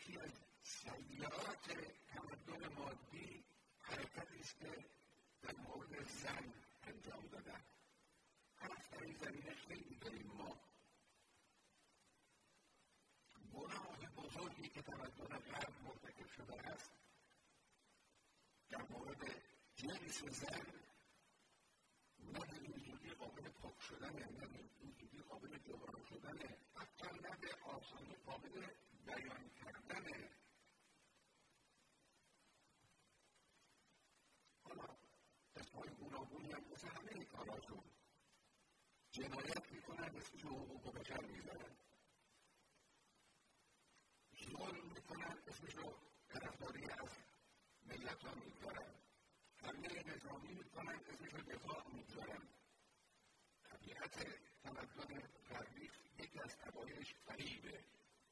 یکی از سیارات تمدن مادی حرکتی است که در مورد زن انجام دادن. حرف در این زمینه خیلی داریم ما. گناه بزرگی که تمدن غرب مرتکب شده است در مورد جنس زن نه به این زودی قابل پاک شدنه، نه به این زودی قابل جبران شدنه، حتی نه به آسانی قابل بیان کردنه. حالا اسمای گوناگونی هم مثل همه این کاراشون جنایت میکنن، اسمش حقوق بشر میذارن، ظلم میکنن، اسمش رو طرفداری از ملت ها میذارن، حمله نظامی میکنن، اسمش رو دفاع میذارن. طبیعت تمدن غربی یکی از اوایلش فریبه،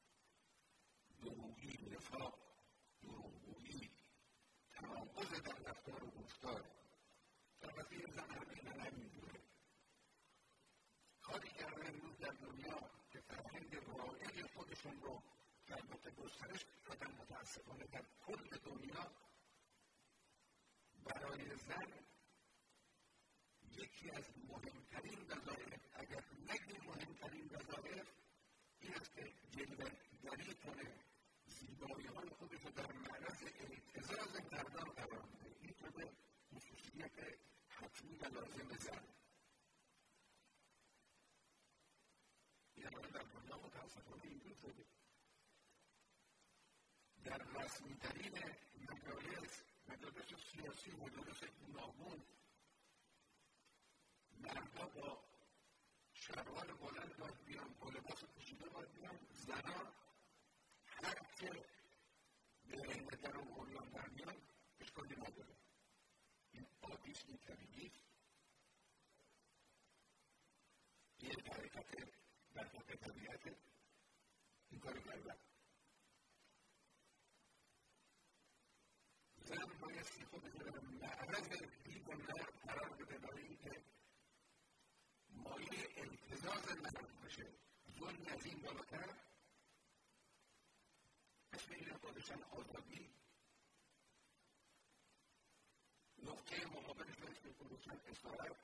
دروغی، نفاق، دروغگویی، تناقض در رفتار و گفتار. البته این زن همین نمیدونه. کاری کردن امروز در دنیا که فرهنگ رایج خودشون رو که البته گسترش دادن متاسفانه در کل دنیا برای زن یکی از مهمترین وظایف، اگر نگیم مهمترین وظایف، این است که جلوه‌گری کنه، زیبایی‌های خودش رو در معرض اعتزاز مردان قرار بده. این شده خصوصیت حتمی و لازم زن. این الان در دنیا متاسفانه اینجور شده. در رسمی‌ترین مجالس سیاسی، مجالس گوناگون، مردها با شلوار بلند باید بیان، با لباس پوشیده باید بیان، زنان هر که به در و عریان در میان اشکالی نداره. این عادیست، این طبیعیست. این یک حرکت در واقع طبیعته. این کاری کردن. زن بایستی خودش رو در معرض دید و مرد قرار بده برای اینکه مایه التزاز مرد بشه. ظلمی از این بالاتر اسم این خودشن آزادی، نقطه مقابلش رو اسم خودشن اسارت،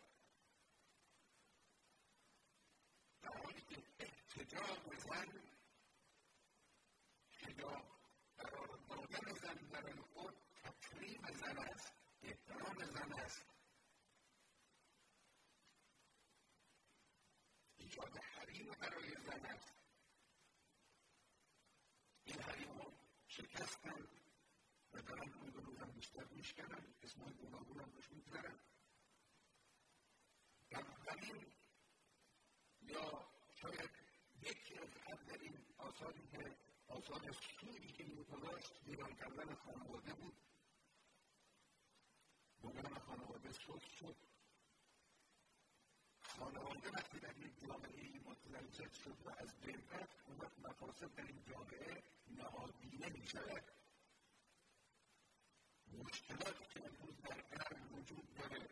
در حالی که احتجاب زن، حجاب قرار دادن زن برای خود تکریم زن است، احترام زن است. ایجاد حریم برای زن است. این حریم رو شکستن و دارن روی به روز هم بیشتر میشکنن، اسمای گوناگون هم روش میگذارن. اولین یا شاید یکی از اولین آثاری که آثار سوری که این گذاشت ویران کردن خانواده بود. بنیان خانواده سوس شد. خانواده وقتی در یک جامعه متزلزل شد و از بین رفت، اون وقت مفاسد در این جامعه نهادینه می شود. مشکلاتی که امروز در غرب وجود داره،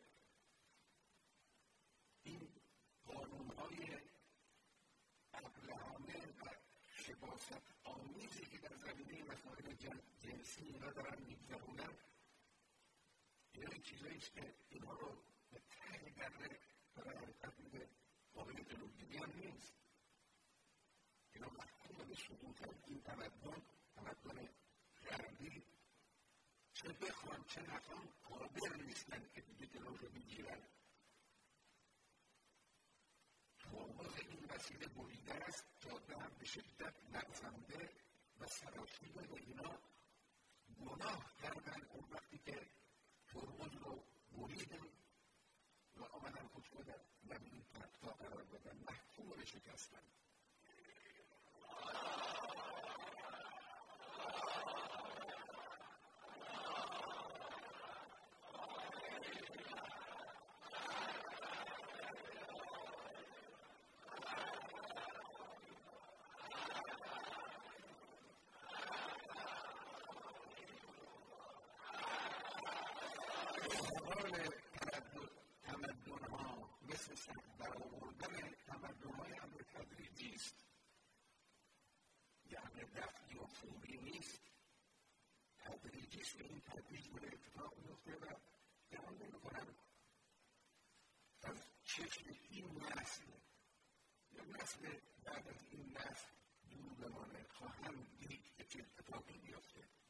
این قانون‌های ابلهانه و شباست آمیزی که در زمینه مسائل جنسی اینا دارن میگذرونن، اینا این چیزاییست که اینها رو به ته دره برای حرکت میده، قابل جلوگیری هم نیست. اینا محکوم به سقوط این تمدن غربی، چه بخوان چه نخوان قادر نیستن که دیگه جلوش رو بگیرن. ترمز این وسیله بریده است، جاده هم به شدت لغزنده و سراشیبه و اینا گناه کردن اون وقتی که ترمز رو بریدن و آمدن خود شدن و به این پرتها قرار بدن، محکوم به شکستن. تمدن‌ها مثل برآوردن تمدن‌های امر تدریجی دفعی و خوبی نیست. تدریجی است که این تدریج داره اتفاق میفته و دارم نمی‌کنم از چشم این نسل یا نسل بعد از این نسل دور بمانه. خواهم دید که چه اتفاقی بیفته.